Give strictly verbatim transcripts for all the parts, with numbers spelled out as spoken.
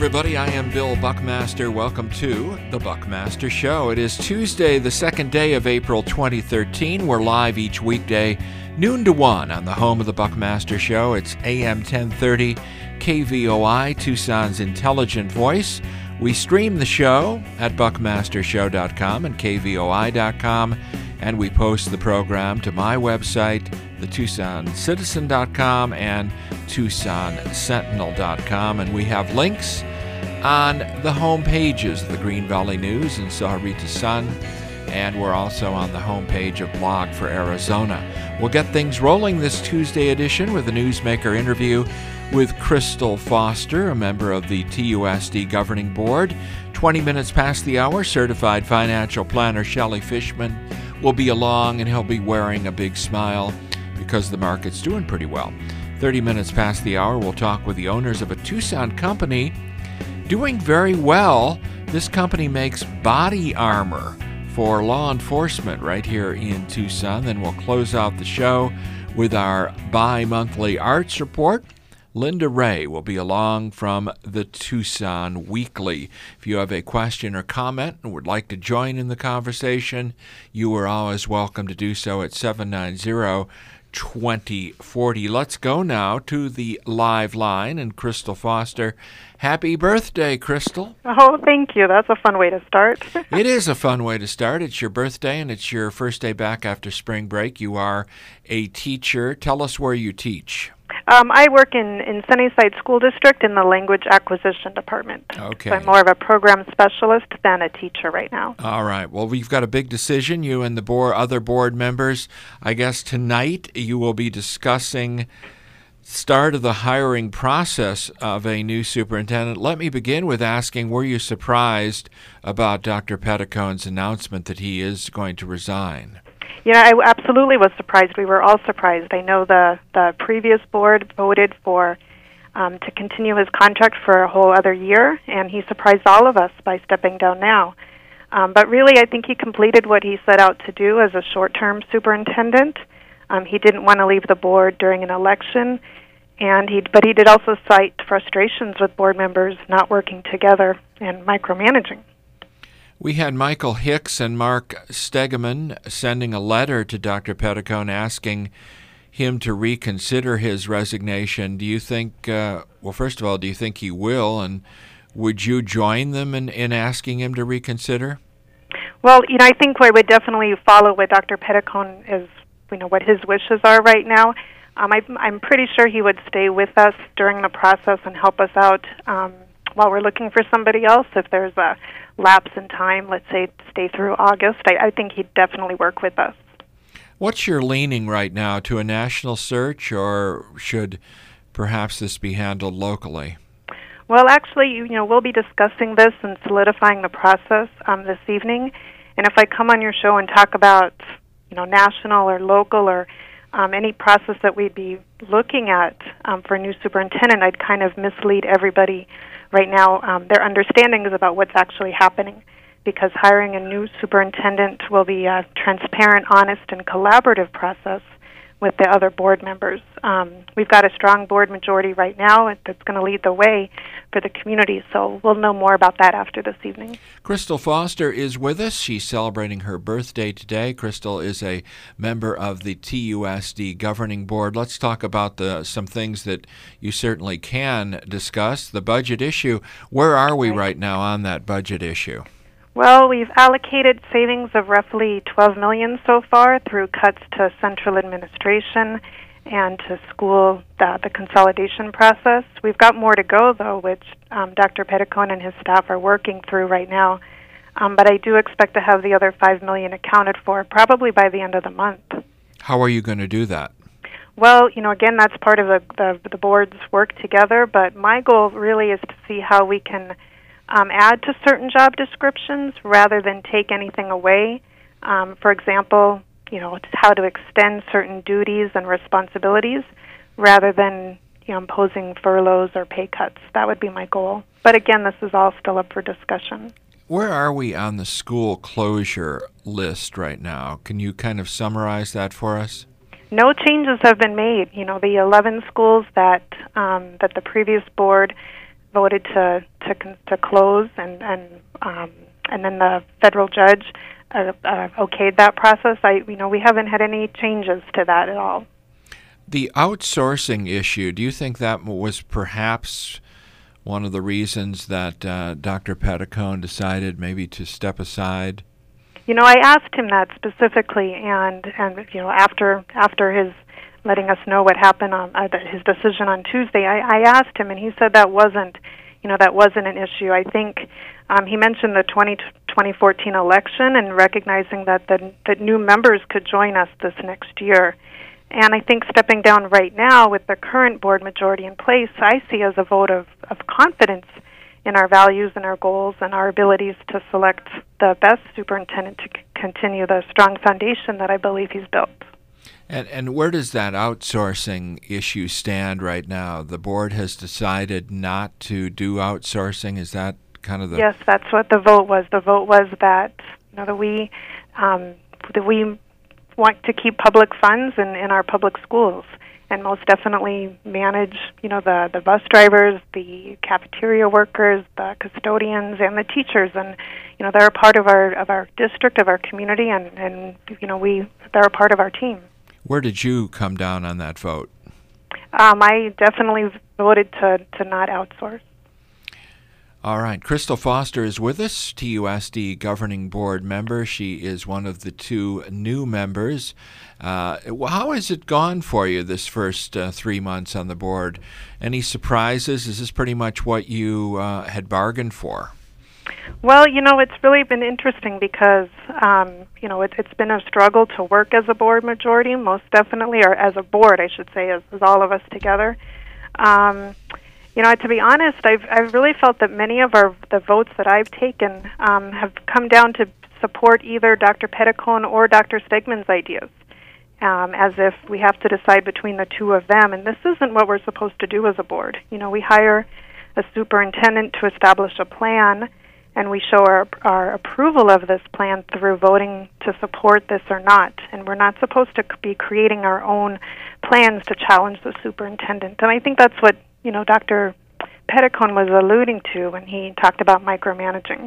everybody. I am Bill Buckmaster. Welcome to The Buckmaster Show. It is Tuesday, the second day of April twenty thirteen. We're live each weekday, noon to one, on the home of The Buckmaster Show. It's A M ten thirty, K V O I, Tucson's intelligent voice. We stream the show at buckmaster show dot com and K V O I dot com, and we post the program to my website, the tucson citizen dot com and tucson sentinel dot com, and we have links on the home pages of the Green Valley News and Sahuarita Sun, and we're also on the homepage of Blog for Arizona. We'll get things rolling this Tuesday edition with a newsmaker interview with Crystal Foster, a member of the T U S D Governing Board. twenty minutes past the hour, certified financial planner Shelley Fishman will be along, and he'll be wearing a big smile because the market's doing pretty well. thirty minutes past the hour, we'll talk with the owners of a Tucson company doing very well. This company makes body armor for law enforcement right here in Tucson. Then we'll close out the show with our bi-monthly arts report. Linda Ray will be along from the Tucson Weekly. If you have a question or comment and would like to join in the conversation, you are always welcome to do so at seven nine zero, two zero four zero. Let's go now to the live line. And Crystal Foster, happy birthday, Crystal. Oh, thank you. That's a fun way to start. It is a fun way to start. It's your birthday, and it's your first day back after spring break. You are a teacher. Tell us where you teach. Um, I work in, in Sunnyside School District in the Language Acquisition Department. Okay. So I'm more of a program specialist than a teacher right now. All right. Well, we've got a big decision, you and the board, other board members. I guess tonight you will be discussing start of the hiring process of a new superintendent. Let me begin with asking, were you surprised about Doctor Petticone's announcement that he is going to resign? You know, I absolutely was surprised. We were all surprised. I know the, the previous board voted for um, to continue his contract for a whole other year, and he surprised all of us by stepping down now. Um, but really, I think he completed what he set out to do as a short-term superintendent. Um, he didn't want to leave the board during an election, and he but he did also cite frustrations with board members not working together and micromanaging. We had Michael Hicks and Mark Stegeman sending a letter to Doctor Petticone asking him to reconsider his resignation. Do you think, uh, well, first of all, do you think he will, and would you join them in, in asking him to reconsider? Well, you know, I think I would definitely follow what Doctor Petticone is, you know, what his wishes are right now. Um, I, I'm pretty sure he would stay with us during the process and help us out um, while we're looking for somebody else. If there's a lapse in time, let's say stay through August, I, I think he'd definitely work with us. What's your leaning right now, to a national search, or should perhaps this be handled locally? Well, actually, you, you know, we'll be discussing this and solidifying the process um, this evening. And if I come on your show and talk about, you know, national or local or um, any process that we'd be looking at um, for a new superintendent, I'd kind of mislead everybody right now, um, their understandings about what's actually happening, because hiring a new superintendent will be a transparent, honest, and collaborative process with the other board members. Um, we've got a strong board majority right now that's going to lead the way for the community, so we'll know more about that after this evening. Crystal Foster is with us. She's celebrating her birthday today. Crystal is a member of the T U S D Governing Board. Let's talk about the some things that you certainly can discuss. The budget issue. Where are we right now on that budget issue? Well, we've allocated savings of roughly twelve million dollars so far through cuts to central administration and to school, the, the consolidation process. We've got more to go, though, which um, Doctor Petticone and his staff are working through right now. Um, but I do expect to have the other five million dollars accounted for probably by the end of the month. How are you going to do that? Well, you know, again, that's part of the, the, the board's work together, but my goal really is to see how we can Um, add to certain job descriptions rather than take anything away. Um, for example, you know, how to extend certain duties and responsibilities rather than, you know, imposing furloughs or pay cuts. That would be my goal. But again, this is all still up for discussion. Where are we on the school closure list right now? Can you kind of summarize that for us? No changes have been made. You know, the eleven schools that um, that the previous board voted to to con- to close, and and um, and then the federal judge uh, uh, okayed that process. I you know we haven't had any changes to that at all. The outsourcing issue, do you think that was perhaps one of the reasons that uh, Doctor Petitcone decided maybe to step aside? You know, I asked him that specifically, and and you know after after his letting us know what happened on uh, his decision on Tuesday, I, I asked him, and he said that wasn't, you know, that wasn't an issue. I think um, he mentioned the twenty fourteen election and recognizing that the that new members could join us this next year. And I think stepping down right now with the current board majority in place, I see as a vote of, of confidence in our values and our goals and our abilities to select the best superintendent to c- continue the strong foundation that I believe he's built. And and where does that outsourcing issue stand right now? The board has decided not to do outsourcing. Is that kind of the... Yes, that's what the vote was. The vote was that, you know, that we um, that we want to keep public funds in, in our public schools, and most definitely manage, you know, the, the bus drivers, the cafeteria workers, the custodians, and the teachers. And, you know, they're a part of our of our district, of our community, and, and you know, we they're a part of our team. Where did you come down on that vote? Um, I definitely voted to, to not outsource. All right. Crystal Foster is with us, T U S D Governing Board member. She is one of the two new members. Uh, how has it gone for you this first uh, three months on the board? Any surprises? Is this pretty much what you uh, had bargained for? Well, you know, it's really been interesting because, um, you know, it, it's been a struggle to work as a board majority, most definitely, or as a board, I should say, as, as all of us together. Um, you know, to be honest, I've I've really felt that many of our the votes that I've taken um, have come down to support either Doctor Petitcone or Doctor Stegman's ideas, um, as if we have to decide between the two of them. And this isn't what we're supposed to do as a board. You know, we hire a superintendent to establish a plan, and we show our our approval of this plan through voting to support this or not. And we're not supposed to be creating our own plans to challenge the superintendent. And I think that's what, you know, Doctor Petitcone was alluding to when he talked about micromanaging.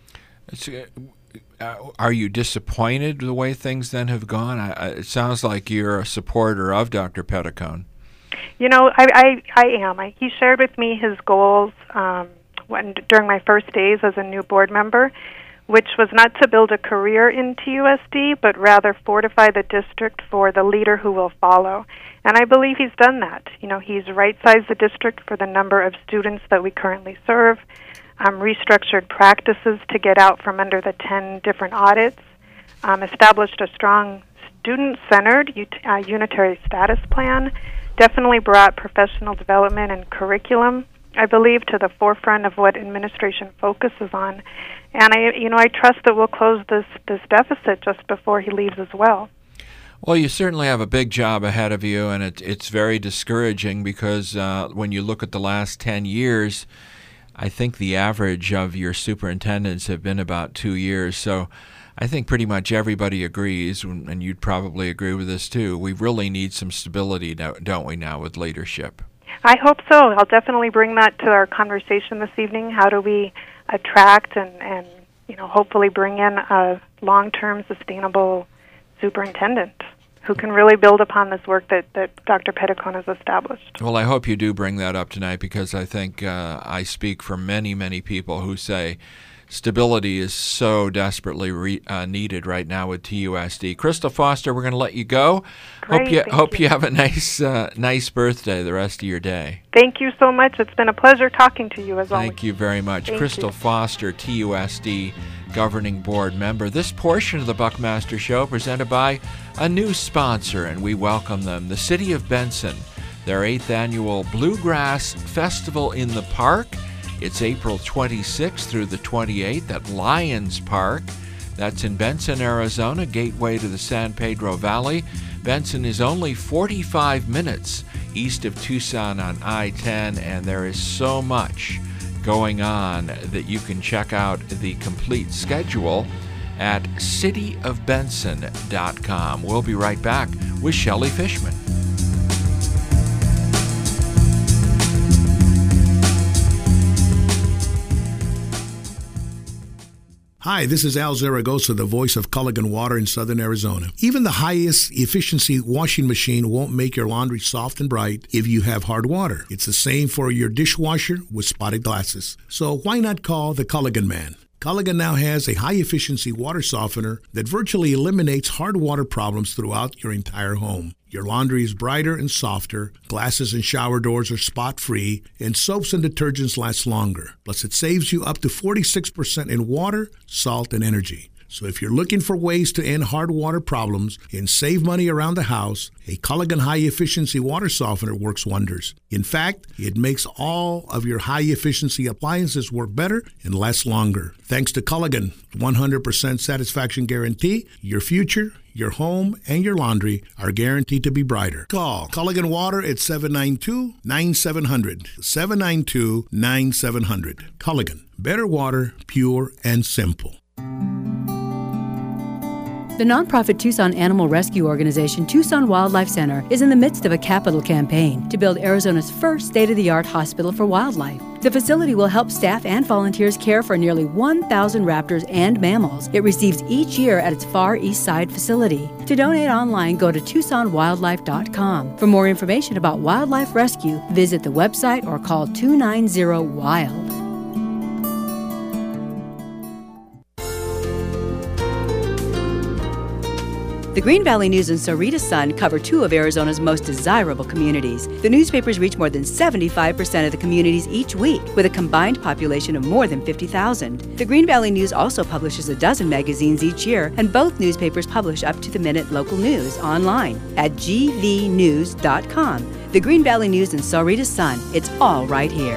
Uh, are you disappointed the way things then have gone? I, I, it sounds like you're a supporter of Doctor Petitcone. You know, I I, I am. I, he shared with me his goals um, when during my first days as a new board member, which was not to build a career in T U S D, but rather fortify the district for the leader who will follow. And I believe he's done that. You know, he's right-sized the district for the number of students that we currently serve, um, restructured practices to get out from under the ten different audits, um, established a strong student-centered ut- uh, unitary status plan, definitely brought professional development and curriculum, I believe, to the forefront of what administration focuses on. And I, you know, I trust that we'll close this, this deficit just before he leaves as well. Well, you certainly have a big job ahead of you, and it, it's very discouraging because uh, when you look at the last ten years, I think the average of your superintendents have been about two years. So I think pretty much everybody agrees, and you'd probably agree with this too. We really need some stability, don't we, now with leadership? I hope so. I'll definitely bring that to our conversation this evening. How do we attract and, and you know, hopefully bring in a long-term sustainable superintendent who can really build upon this work that, that Doctor Petitcone has established? Well, I hope you do bring that up tonight, because I think uh, I speak for many, many people who say stability is so desperately re- uh, needed right now with T U S D. Crystal Foster, we're going to let you go. Great, hope you thank hope you. you have a nice uh, nice birthday the rest of your day. Thank you so much. It's been a pleasure talking to you as always. Thank you very much. Thank Crystal you. Foster, T U S D Governing Board member. This portion of the Buckmaster Show presented by a new sponsor, and we welcome them, the City of Benson, their eighth annual Bluegrass Festival in the Park. It's April twenty-sixth through the twenty-eighth at Lions Park. That's in Benson, Arizona, gateway to the San Pedro Valley. Benson is only forty-five minutes east of Tucson on I ten, and there is so much going on that you can check out the complete schedule at city of benson dot com. We'll be right back with Shelley Fishman. Hi, this is Al Zaragoza, the voice of Culligan Water in Southern Arizona. Even the highest efficiency washing machine won't make your laundry soft and bright if you have hard water. It's the same for your dishwasher with spotted glasses. So why not call the Culligan Man? Culligan now has a high-efficiency water softener that virtually eliminates hard water problems throughout your entire home. Your laundry is brighter and softer, glasses and shower doors are spot-free, and soaps and detergents last longer. Plus, it saves you up to forty-six percent in water, salt, and energy. So if you're looking for ways to end hard water problems and save money around the house, a Culligan high-efficiency water softener works wonders. In fact, it makes all of your high-efficiency appliances work better and last longer. Thanks to Culligan, one hundred percent satisfaction guarantee, your future, your home, and your laundry are guaranteed to be brighter. Call Culligan Water at seven nine two, nine seven zero zero, seven nine two, nine seven zero zero. Culligan, better water, pure and simple. The nonprofit Tucson Animal Rescue Organization, Tucson Wildlife Center, is in the midst of a capital campaign to build Arizona's first state-of-the-art hospital for wildlife. The facility will help staff and volunteers care for nearly one thousand raptors and mammals it receives each year at its Far East Side facility. To donate online, go to tucson wildlife dot com. For more information about wildlife rescue, visit the website or call two nine zero wild. The Green Valley News and Sahuarita Sun cover two of Arizona's most desirable communities. The newspapers reach more than seventy-five percent of the communities each week, with a combined population of more than fifty thousand. The Green Valley News also publishes a dozen magazines each year, and both newspapers publish up-to-the-minute local news online at g v news dot com. The Green Valley News and Sahuarita Sun, it's all right here.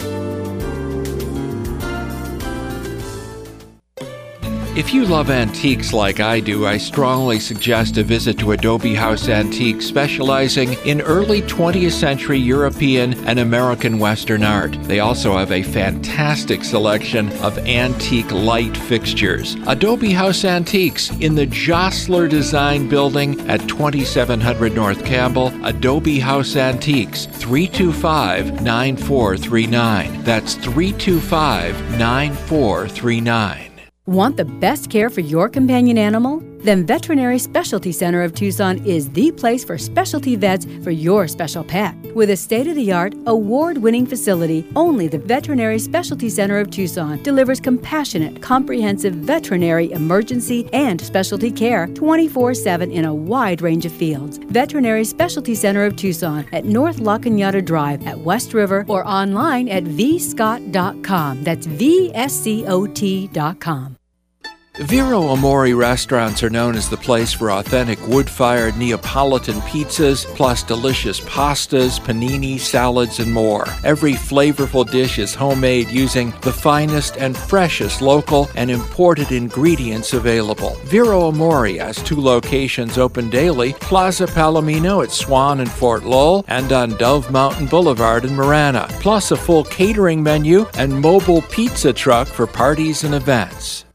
If you love antiques like I do, I strongly suggest a visit to Adobe House Antiques, specializing in early twentieth century European and American Western art. They also have a fantastic selection of antique light fixtures. Adobe House Antiques in the Jostler Design Building at twenty-seven hundred North Campbell. Adobe House Antiques, three two five, nine four three nine. That's three two five, nine four three nine. Want the best care for your companion animal? Then Veterinary Specialty Center of Tucson is the place for specialty vets for your special pet. With a state-of-the-art, award-winning facility, only the Veterinary Specialty Center of Tucson delivers compassionate, comprehensive veterinary emergency and specialty care twenty-four seven in a wide range of fields. Veterinary Specialty Center of Tucson at North La Cañada Drive at West River, or online at v scott dot com. That's V S C O T dot com. Vero Amore restaurants are known as the place for authentic wood-fired Neapolitan pizzas, plus delicious pastas, panini, salads, and more. Every flavorful dish is homemade using the finest and freshest local and imported ingredients available. Vero Amore has two locations open daily, Plaza Palomino at Swan and Fort Lowell, and on Dove Mountain Boulevard in Marana, plus a full catering menu and mobile pizza truck for parties and events.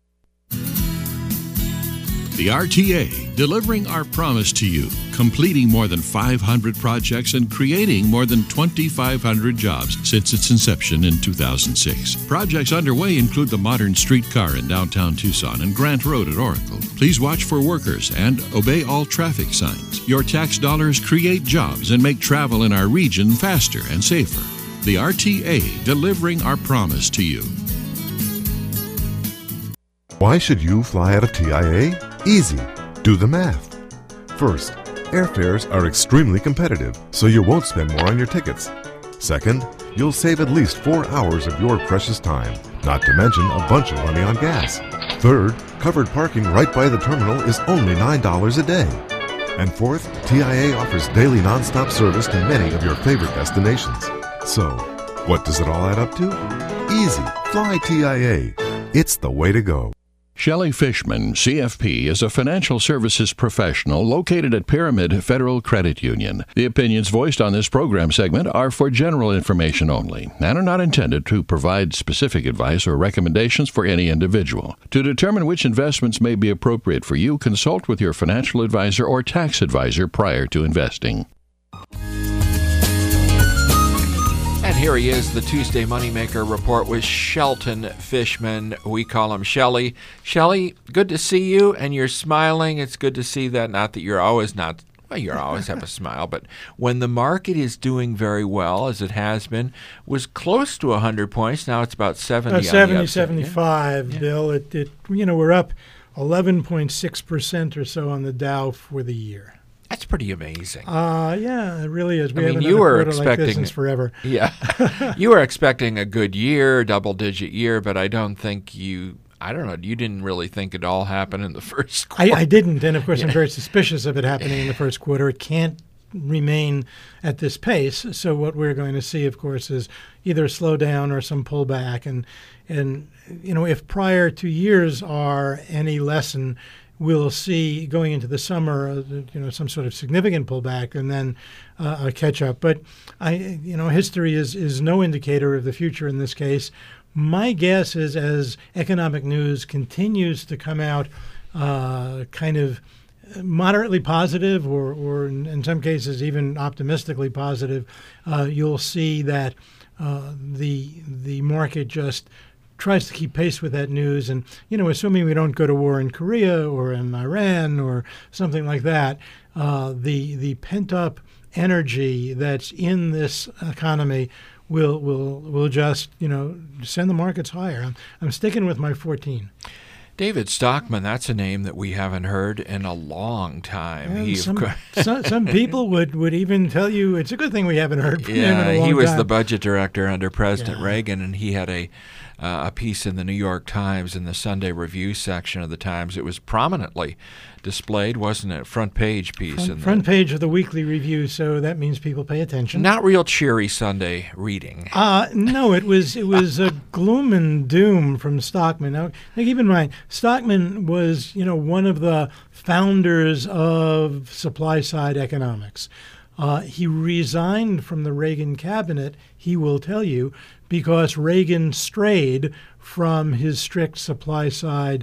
The R T A, delivering our promise to you, completing more than five hundred projects and creating more than twenty-five hundred jobs since its inception in two thousand six. Projects underway include the modern streetcar in downtown Tucson and Grant Road at Oracle. Please watch for workers and obey all traffic signs. Your tax dollars create jobs and make travel in our region faster and safer. The R T A, delivering our promise to you. Why should you fly out of T I A? Easy. Do the math. First, airfares are extremely competitive, so you won't spend more on your tickets. Second, you'll save at least four hours of your precious time, not to mention a bunch of money on gas. Third, covered parking right by the terminal is only nine dollars a day. And fourth, T I A offers daily nonstop service to many of your favorite destinations. So, what does it all add up to? Easy. Fly T I A. It's the way to go. Shelley Fishman, C F P, is a financial services professional located at Pyramid Federal Credit Union. The opinions voiced on this program segment are for general information only and are not intended to provide specific advice or recommendations for any individual. To determine which investments may be appropriate for you, consult with your financial advisor or tax advisor prior to investing. And here he is, the Tuesday Moneymaker Report with Shelton Fishman. We call him Shelly. Shelly, good to see you, and you're smiling. It's good to see that. Not that you're always not, well, you always have a smile, but when the market is doing very well, as it has been, was close to one hundred points. Now it's about seventy. Uh, on seventy, the upside. seventy-five, Yeah. Bill. It, it, you know, we're up eleven point six percent or so on the Dow for the year. That's pretty amazing. Uh, yeah, it really is. We I have mean, another you were quarter like this expecting since forever. Yeah, you were expecting a good year, double-digit year, but I don't think you. I don't know. You didn't really think it all happened in the first quarter. I, I didn't, and of course, I'm very suspicious of it happening in the first quarter. It can't remain at this pace. So what we're going to see, of course, is either a slowdown or some pullback. And and you know, if prior two years are any lesson, we'll see going into the summer, uh, you know, some sort of significant pullback and then uh, a catch up. But I, you know, history is is no indicator of the future in this case. My guess is as economic news continues to come out, uh, kind of moderately positive, or, or in, in some cases even optimistically positive, uh, you'll see that uh, the the market just tries to keep pace with that news. And, you know, assuming we don't go to war in Korea or in Iran or something like that, uh, the the pent-up energy that's in this economy will will will just, you know, send the markets higher. I'm, I'm sticking with my fourteen. David Stockman, that's a name that we haven't heard in a long time. And He, of some, course- some, some people would, would even tell you it's a good thing we haven't heard from him in Yeah, a long he was time. the budget director under President Yeah. Reagan, and he had a uh, a piece in the New York Times in the Sunday Review section of the Times. It was prominently displayed, wasn't it? Front page piece. Front, in the- front page of the weekly review, so that means people pay attention. Not real cheery Sunday reading. Uh, no, it was it was a gloom and doom from Stockman. Now, now, keep in mind, Stockman was, you know, one of the founders of supply-side economics. Uh, he resigned from the Reagan cabinet, he will tell you, because Reagan strayed from his strict supply-side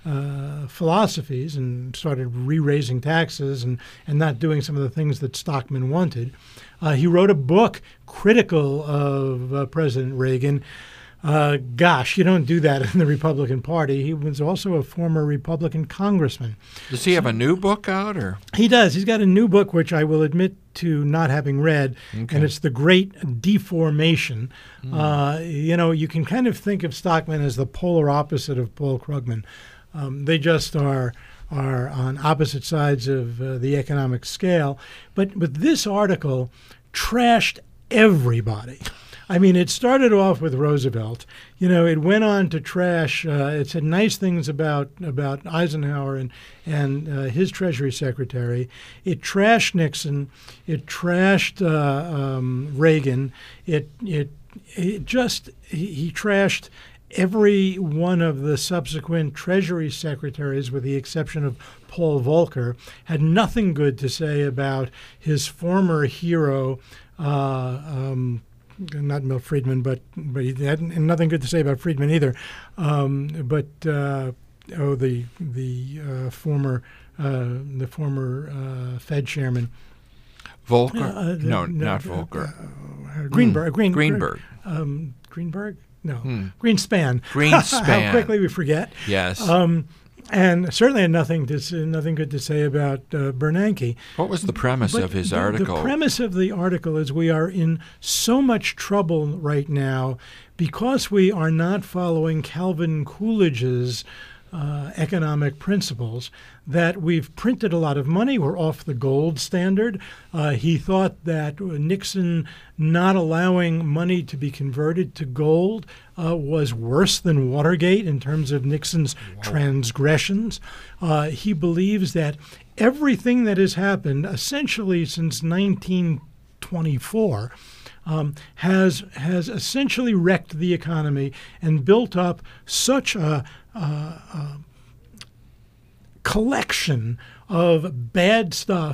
uh, philosophies and started re-raising taxes and, and not doing some of the things that Stockman wanted. Uh, he wrote a book critical of uh, President Reagan. Uh, gosh, you don't do that in the Republican Party. He was also a former Republican congressman. Does he have a new book out, or? He does. He's got a new book, which I will admit to not having read, Okay. and it's The Great Deformation. Mm. Uh, you know, you can kind of think of Stockman as the polar opposite of Paul Krugman. Um, they just are are on opposite sides of uh, the economic scale. But but this article trashed everybody. I mean, it started off with Roosevelt. You know, it went on to trash. Uh, it said nice things about about Eisenhower and and uh, his Treasury Secretary. It trashed Nixon. It trashed uh, um, Reagan. It it it just he, he trashed every one of the subsequent Treasury Secretaries, with the exception of Paul Volcker. Had nothing good to say about his former hero. Uh, um, Not Milt Friedman, but but he had nothing good to say about Friedman either. Um, but uh, oh, the the uh, former uh, the former uh, Fed chairman, Volcker? Uh, no, no, not uh, Volcker. uh, Greenberg. Mm, Green, Greenberg. Um, Greenberg? No, Hmm. Greenspan. Greenspan. How quickly we forget. Yes. Um, and certainly had nothing to say, nothing good to say about uh, Bernanke. What was the premise But of his the, article? The premise of the article is we are in so much trouble right now because we are not following Calvin Coolidge's uh, economic principles, that we've printed a lot of money. We're off the gold standard. Uh, he thought that Nixon not allowing money to be converted to gold uh, was worse than Watergate in terms of Nixon's wow. transgressions. Uh, he believes that everything that has happened essentially since nineteen twenty-four um, has has essentially wrecked the economy and built up such a, a, a collection of bad stuff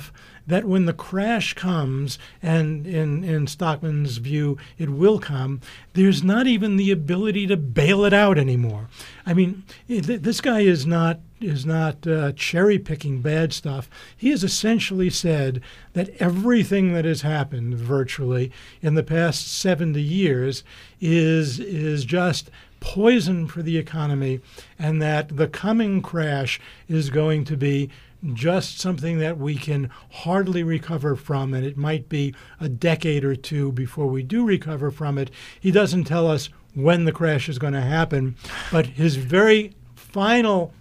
that when the crash comes, and in, in Stockman's view, it will come, there's not even the ability to bail it out anymore. I mean, th- this guy is not is not uh, cherry-picking bad stuff. He has essentially said that everything that has happened virtually in the past seventy years is is just poison for the economy, and that the coming crash is going to be just something that we can hardly recover from, and it might be a decade or two before we do recover from it. He doesn't tell us when the crash is going to happen, but his very final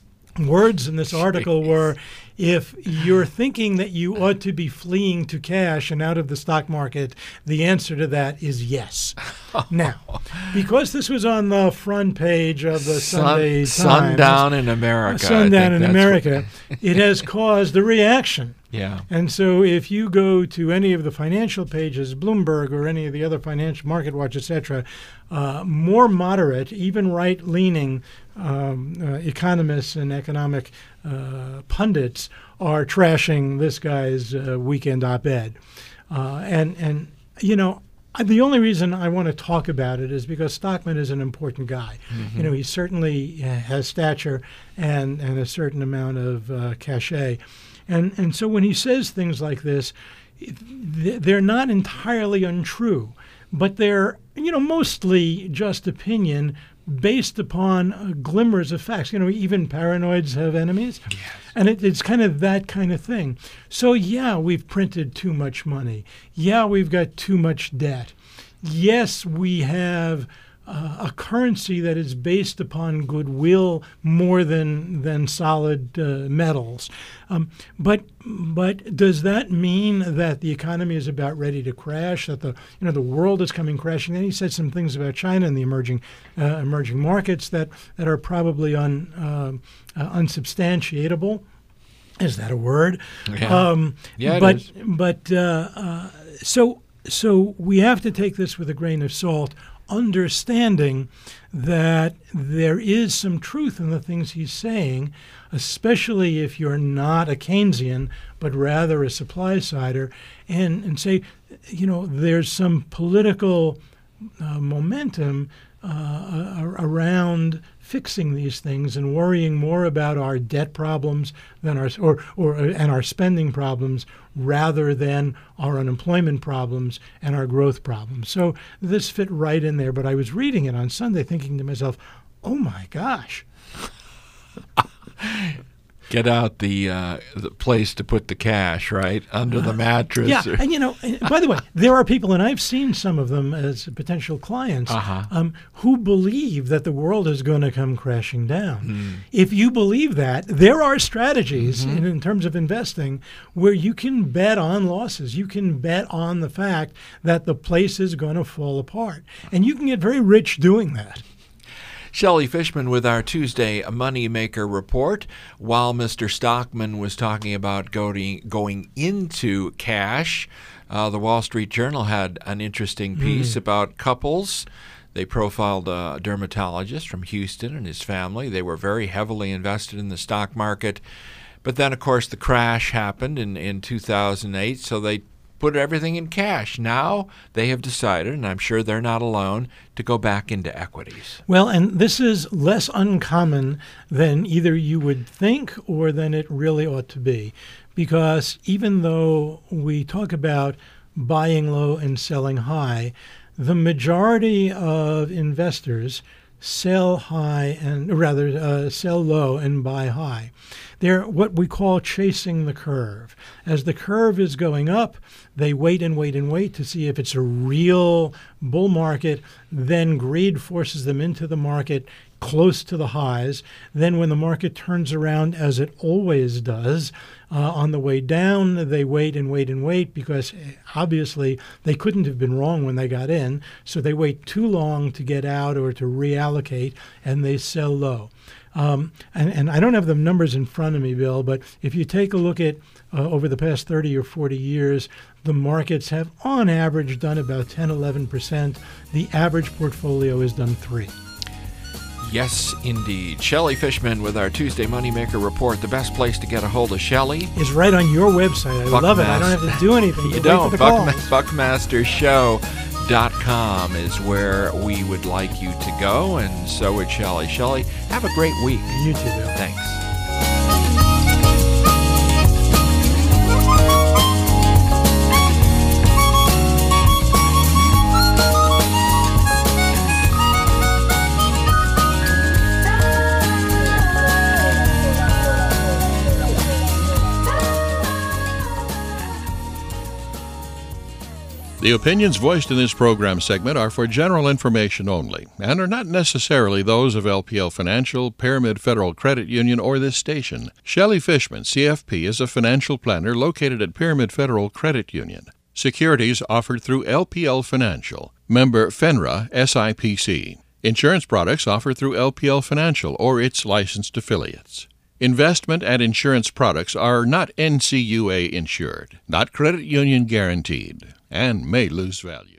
words in this article were, if you're thinking that you ought to be fleeing to cash and out of the stock market, the answer to that is yes. Now, because this was on the front page of the Sun, Sunday Times, Sundown in America. Sundown in America, what... it has caused a reaction. Yeah. And so if you go to any of the financial pages, Bloomberg or any of the other financial market watch, et cetera, uh, more moderate, even right-leaning um, uh, economists and economic uh, pundits are trashing this guy's uh, weekend op-ed. Uh, and, and, you know, the only reason I want to talk about it is because Stockman is an important guy. Mm-hmm. You know, he certainly has stature and, and a certain amount of uh, cachet. And and so when he says things like this, they're not entirely untrue, but they're, you know, mostly just opinion based upon uh, glimmers of facts. You know, even paranoids have enemies. Yes. And it, it's kind of that kind of thing. So, yeah, we've printed too much money. Yeah, we've got too much debt. Yes, we have Uh, a currency that is based upon goodwill more than than solid uh, metals. Um, but but does that mean that the economy is about ready to crash? That the you know the world is coming crashing? Then he said some things about China and the emerging uh, emerging markets that that are probably un, uh, uh, unsubstantiatable. Is that a word? Yeah. Um, yeah. It but is. but uh, uh, so so we have to take this with a grain of salt, understanding that there is some truth in the things he's saying, especially if you're not a Keynesian, but rather a supply-sider, and, and say, you know, there's some political uh, momentum uh, around fixing these things and worrying more about our debt problems than our or or and our spending problems rather than our unemployment problems and our growth problems. So this fit right in there. But I was reading it on Sunday thinking to myself, oh my gosh. Get out the uh, the place to put the cash, right, under the mattress. Yeah, or... and you know, by the way, there are people, and I've seen some of them as potential clients, uh-huh. um, who believe that the world is going to come crashing down. Mm. If you believe that, there are strategies mm-hmm. in, in terms of investing where you can bet on losses. You can bet on the fact that the place is going to fall apart, and you can get very rich doing that. Shelley Fishman with our Tuesday Moneymaker Report. While Mister Stockman was talking about going, going into cash, uh, the Wall Street Journal had an interesting piece mm. about couples. They profiled a dermatologist from Houston and his family. They were very heavily invested in the stock market. But then, of course, the crash happened in, in two thousand eight, so they put everything in cash. Now they have decided, and I'm sure they're not alone, to go back into equities. Well, and this is less uncommon than either you would think or than it really ought to be. Because even though we talk about buying low and selling high, the majority of investors sell high and rather uh, sell low and buy high. They're what we call chasing the curve. As the curve is going up, they wait and wait and wait to see if it's a real bull market. Then greed forces them into the market close to the highs. Then when the market turns around, as it always does, uh, on the way down, they wait and wait and wait because obviously they couldn't have been wrong when they got in. So they wait too long to get out or to reallocate, and they sell low. Um, and, and I don't have the numbers in front of me, Bill, but if you take a look at uh, over the past thirty or forty years, the markets have on average done about ten, eleven percent. The average portfolio has done three. Yes, indeed. Shelley Fishman with our Tuesday Moneymaker Report. The best place to get a hold of Shelley is right on your website. I Buckmaster. love it. I don't have to do anything. You don't. Buckma- buckmaster show dot com is where we would like you to go, and so would Shelley. Shelley, have a great week. You too, Bill. Thanks. The opinions voiced in this program segment are for general information only and are not necessarily those of L P L Financial, Pyramid Federal Credit Union, or this station. Shelley Fishman, C F P, is a financial planner located at Pyramid Federal Credit Union. Securities offered through L P L Financial, member FINRA S I P C. Insurance products offered through L P L Financial or its licensed affiliates. Investment and insurance products are not N C U A insured, not credit union guaranteed, and may lose value.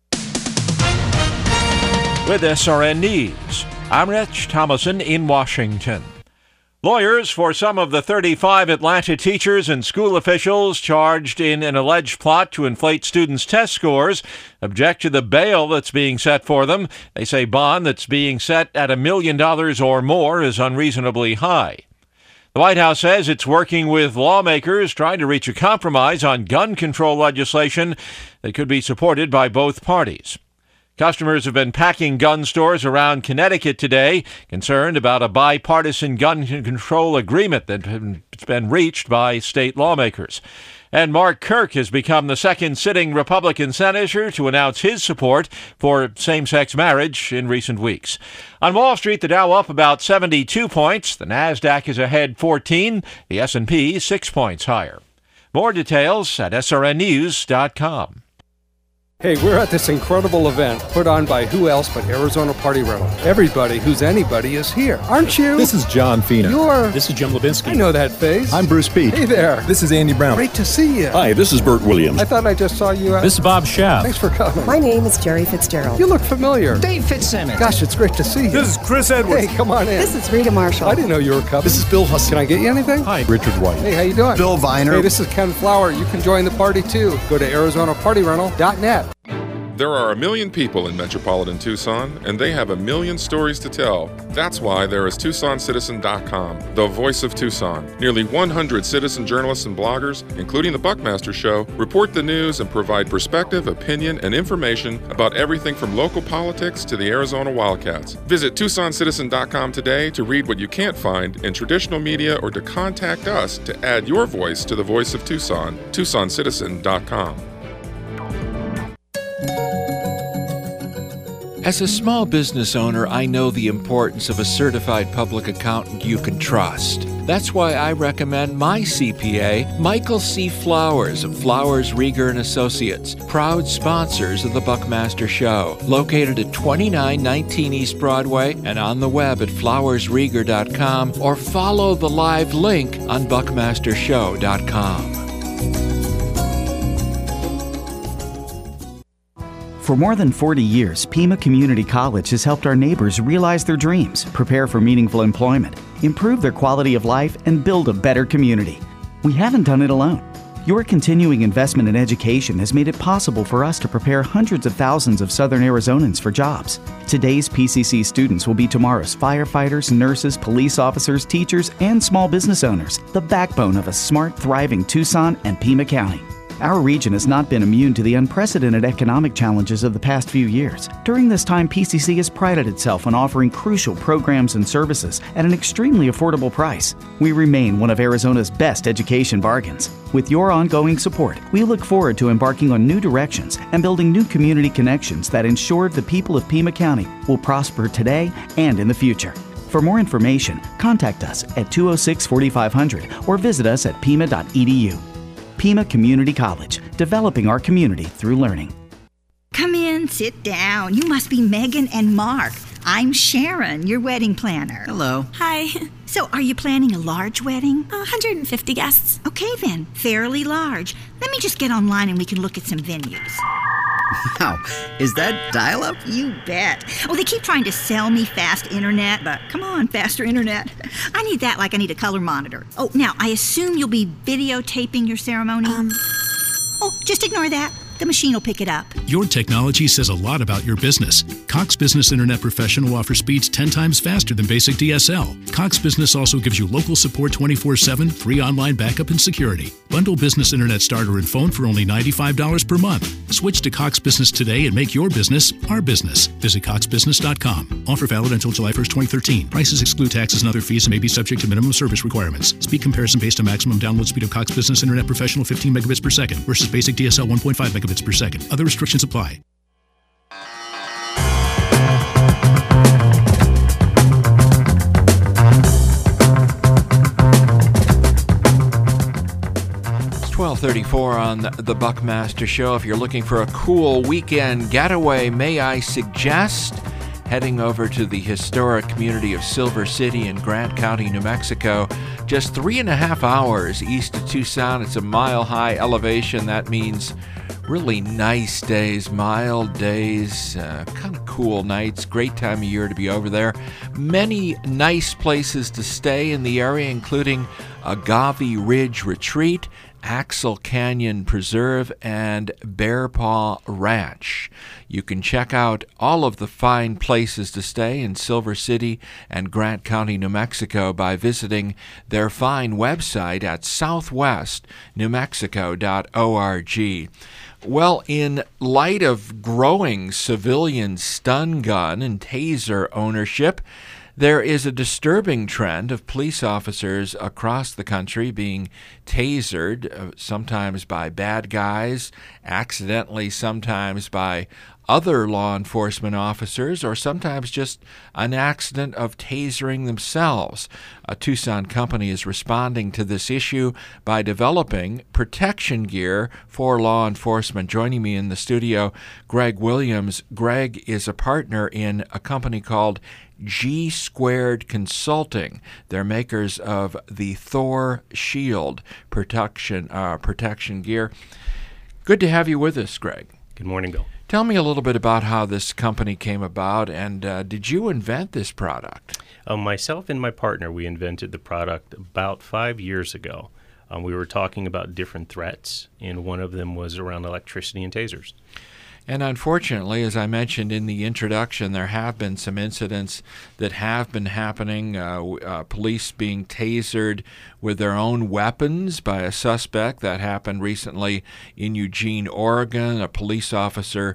With S R N News, I'm Rich Thomason in Washington. Lawyers for some of the thirty-five Atlanta teachers and school officials charged in an alleged plot to inflate students' test scores object to the bail that's being set for them. They say bond that's being set at a million dollars or more is unreasonably high. The White House says it's working with lawmakers trying to reach a compromise on gun control legislation that could be supported by both parties. Customers have been packing gun stores around Connecticut today, concerned about a bipartisan gun control agreement that's been reached by state lawmakers. And Mark Kirk has become the second sitting Republican senator to announce his support for same-sex marriage in recent weeks. On Wall Street, the Dow up about seventy-two points. The Nasdaq is ahead fourteen. The S and P six points higher. More details at S R N news dot com. Hey, we're at this incredible event put on by who else but Arizona Party Rental. Everybody who's anybody is here, aren't you? This is John Fina. You're... This is Jim Levinsky. I know that face. I'm Bruce Peak. Hey there. This is Andy Brown. Great to see you. Hi, this is Bert Williams. I thought I just saw you at... This is Bob Schaaf. Thanks for coming. My name is Jerry Fitzgerald. You look familiar. Dave Fitzsimmons. Gosh, it's great to see you. This is Chris Edwards. Hey, come on in. This is Rita Marshall. I didn't know you were coming. This is Bill Huss. Can I get you anything? Hi, Richard White. Hey, how you doing? Bill Viner. Hey, this is Ken Flower. You can join the party too. Go to Arizona Party Rental dot net. There are a million people in metropolitan Tucson, and they have a million stories to tell. That's why there is Tucson Citizen dot com, the voice of Tucson. Nearly one hundred citizen journalists and bloggers, including the Buckmaster Show, report the news and provide perspective, opinion, and information about everything from local politics to the Arizona Wildcats. Visit Tucson Citizen dot com today to read what you can't find in traditional media or to contact us to add your voice to the voice of Tucson. Tucson Citizen dot com. As a small business owner, I know the importance of a certified public accountant you can trust. That's why I recommend my C P A, Michael C. Flowers of Flowers, Rieger and Associates, proud sponsors of the Buckmaster Show, located at twenty-nine nineteen East Broadway and on the web at flowers rieger dot com or follow the live link on buckmaster show dot com. For more than forty years, Pima Community College has helped our neighbors realize their dreams, prepare for meaningful employment, improve their quality of life, and build a better community. We haven't done it alone. Your continuing investment in education has made it possible for us to prepare hundreds of thousands of Southern Arizonans for jobs. Today's P C C students will be tomorrow's firefighters, nurses, police officers, teachers, and small business owners, the backbone of a smart, thriving Tucson and Pima County. Our region has not been immune to the unprecedented economic challenges of the past few years. During this time, P C C has prided itself on offering crucial programs and services at an extremely affordable price. We remain one of Arizona's best education bargains. With your ongoing support, we look forward to embarking on new directions and building new community connections that ensure the people of Pima County will prosper today and in the future. For more information, contact us at two oh six, forty-five hundred or visit us at pima dot e d u. Pima Community College, developing our community through learning. Come in, sit down. You must be Megan and Mark. I'm Sharon, your wedding planner. Hello. Hi. So, are you planning a large wedding? one hundred fifty guests. Okay then, fairly large. Let me just get online and we can look at some venues. Wow, is that dial-up? You bet. Oh, they keep trying to sell me fast internet, but come on, faster internet. I need that like I need a color monitor. Oh, now, I assume you'll be videotaping your ceremony? Um. Oh, just ignore that. The machine will pick it up. Your technology says a lot about your business. Cox Business Internet Professional offers speeds ten times faster than basic D S L. Cox Business also gives you local support twenty-four seven, free online backup and security. Bundle Business Internet Starter and Phone for only ninety-five dollars per month. Switch to Cox Business today and make your business our business. Visit cox business dot com. Offer valid until July first, twenty thirteen. Prices exclude taxes and other fees and may be subject to minimum service requirements. Speed comparison based on maximum download speed of Cox Business Internet Professional fifteen megabits per second versus basic D S L one point five megabits per second. Other restrictions apply. It's twelve thirty-four on the Buckmaster Show. If you're looking for a cool weekend getaway, may I suggest heading over to the historic community of Silver City in Grant County, New Mexico. Just three and a half hours east of Tucson. It's a mile-high elevation. That means really nice days, mild days, uh, kind of cool nights. Great time of year to be over there. Many nice places to stay in the area, including Agave Ridge Retreat, Axel Canyon Preserve, and Bear Paw Ranch. You can check out all of the fine places to stay in Silver City and Grant County, New Mexico by visiting their fine website at southwest new mexico dot org. Well, in light of growing civilian stun gun and taser ownership, there is a disturbing trend of police officers across the country being tasered, uh, sometimes by bad guys, accidentally sometimes by other law enforcement officers, or sometimes just an accident of tasering themselves. A Tucson company is responding to this issue by developing protection gear for law enforcement. Joining me in the studio, Greg Williams. Greg is a partner in a company called G Squared Consulting. They're makers of the Thor Shield protection uh, protection gear. Good to have you with us, Greg. Good morning, Bill. Tell me a little bit about how this company came about, and uh, did you invent this product? Uh, myself and my partner, we invented the product about five years ago. Um, we were talking about different threats, and one of them was around electricity and tasers. And unfortunately, as I mentioned in the introduction, there have been some incidents that have been happening, uh, uh, police being tasered with their own weapons by a suspect. That happened recently in Eugene, Oregon, a police officer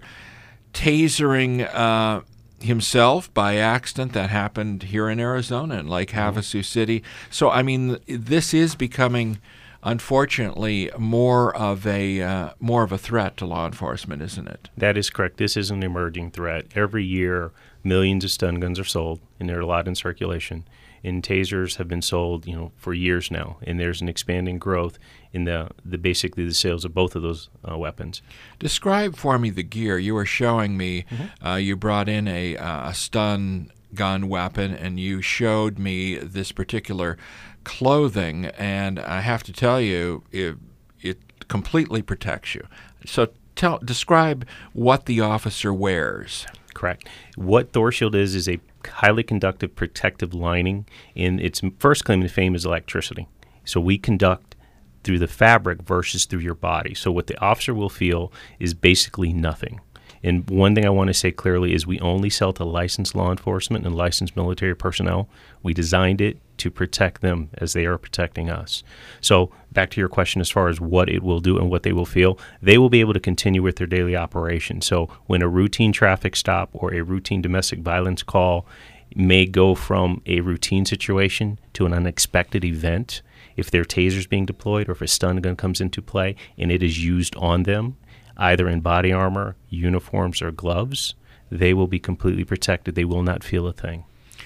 tasering uh, himself by accident. That happened here in Arizona, in Lake Havasu City. So, I mean, this is becoming, unfortunately, more of a uh, more of a threat to law enforcement, isn't it? That is correct. This is an emerging threat. Every year, millions of stun guns are sold, and there are a lot in circulation. And tasers have been sold, you know, for years now, and there's an expanding growth in the, the basically the sales of both of those uh, weapons. Describe for me the gear. You were showing me. Mm-hmm. Uh, you brought in a, uh, a stun gun weapon, and you showed me this particular clothing, and I have to tell you, it, it completely protects you. So tell, describe what the officer wears. Correct. What Thor Shield is is a highly conductive protective lining, and its first claim to fame is electricity. So we conduct through the fabric versus through your body. So what the officer will feel is basically nothing. And one thing I want to say clearly is we only sell to licensed law enforcement and licensed military personnel. We designed it to protect them as they are protecting us. So back to your question as far as what it will do and what they will feel, they will be able to continue with their daily operation. So when a routine traffic stop or a routine domestic violence call may go from a routine situation to an unexpected event, if their taser is being deployed or if a stun gun comes into play and it is used on them, either in body armor, uniforms, or gloves, they will be completely protected. They will not feel a thing.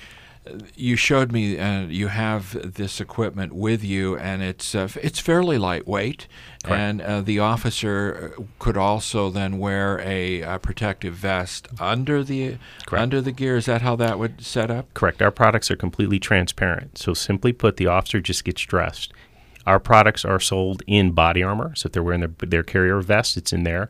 You showed me uh, you have this equipment with you, and it's uh, it's fairly lightweight. Correct. And uh, the officer could also then wear a, a protective vest under the Correct. under the gear. Is that how that would set up? Correct. Our products are completely transparent. So simply put, the officer just gets dressed. Our products are sold in body armor, so if they're wearing their, their carrier vest, it's in there.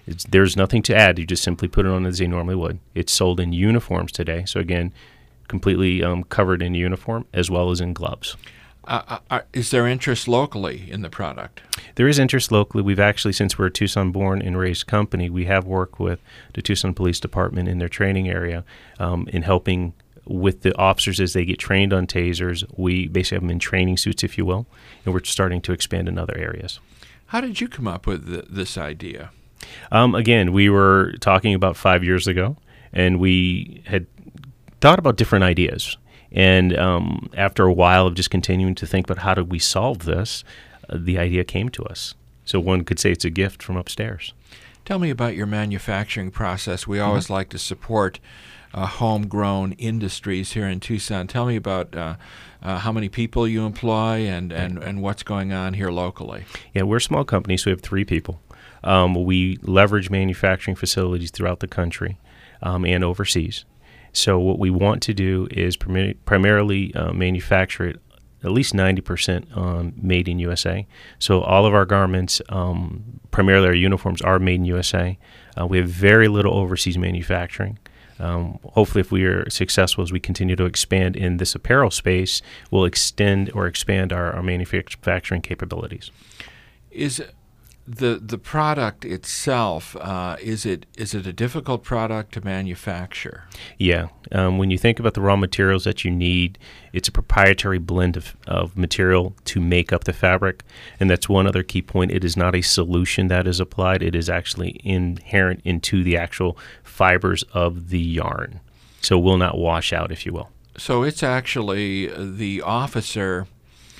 It's, there's nothing to add. You just simply put it on as they normally would. It's sold in uniforms today. So again, completely um, covered in uniform as well as in gloves. Uh, uh, is there interest locally in the product? There is interest locally. We've actually, since we're a Tucson-born and raised company, we have worked with the Tucson Police Department in their training area um, in helping with the officers as they get trained on tasers. We basically have them in training suits, if you will, and we're starting to expand in other areas. How did you come up with the, this idea? Um, again, we were talking about five years ago, and we had thought about different ideas. And um, after a while of just continuing to think about how do we solve this, uh, the idea came to us. So one could say it's a gift from upstairs. Tell me about your manufacturing process. We always mm-hmm. like to support uh, homegrown industries here in Tucson. Tell me about uh, uh, how many people you employ and, and, and what's going on here locally. Yeah, we're a small company, so we have three people. Um, we leverage manufacturing facilities throughout the country um, and overseas. So what we want to do is prim- primarily uh, manufacture it at least ninety percent um, made in U S A. So all of our garments, um, primarily our uniforms, are made in U S A. Uh, we have very little overseas manufacturing. Um, hopefully, if we are successful as we continue to expand in this apparel space, we'll extend or expand our, our manufacturing capabilities. Is the the product itself, uh, is it is it a difficult product to manufacture? Yeah. Um, when you think about the raw materials that you need, it's a proprietary blend of, of material to make up the fabric. And that's one other key point. It is not a solution that is applied. It is actually inherent into the actual fibers of the yarn. So it will not wash out, if you will. So it's actually the officer,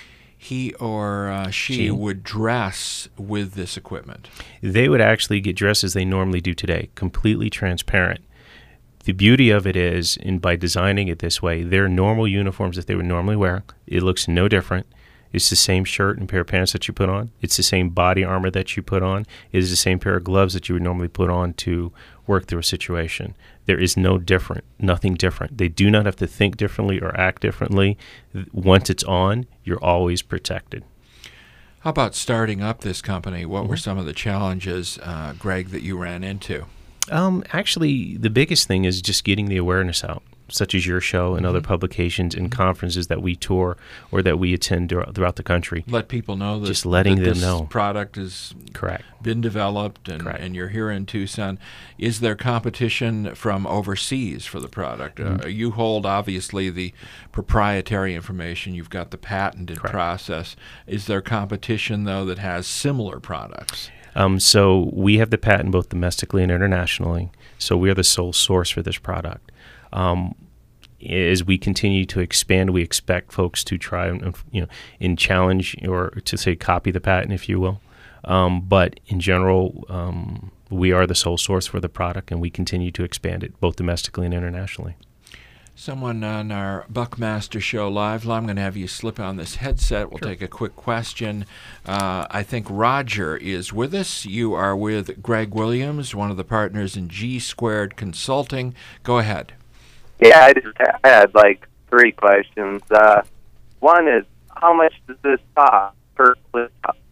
he or uh, she, she would dress with this equipment. They would actually get dressed as they normally do today, completely transparent. The beauty of it is, and by designing it this way, their normal uniforms that they would normally wear, it looks no different. It's the same shirt and pair of pants that you put on. It's the same body armor that you put on. It is the same pair of gloves that you would normally put on to work through a situation. There is no different, nothing different. They do not have to think differently or act differently. Once it's on, you're always protected. How about starting up this company? What Mm-hmm. were some of the challenges, uh, Greg, that you ran into? Um, actually, the biggest thing is just getting the awareness out, such as your show and Mm-hmm. other publications and conferences that we tour or that we attend throughout the country. Let people know that, just letting that them this know. product has Correct. been developed and, Correct. and you're here in Tucson. Is there competition from overseas for the product? Mm-hmm. Uh, you hold, obviously, the proprietary information. You've got the patented Correct. process. Is there competition, though, that has similar products? Um, so we have the patent both domestically and internationally. So we are the sole source for this product. Um, as we continue to expand, we expect folks to try and, you know, and challenge or to say copy the patent, if you will. Um, but in general, um, we are the sole source for the product, and we continue to expand it both domestically and internationally. Someone on our Buckmaster Show Live, I'm going to have you slip on this headset. We'll Sure. take a quick question. Uh, I think Roger is with us. You are with Greg Williams, one of the partners in G Squared Consulting. Go ahead. Yeah, I just had like three questions. Uh, one is, how much does this cost per clip?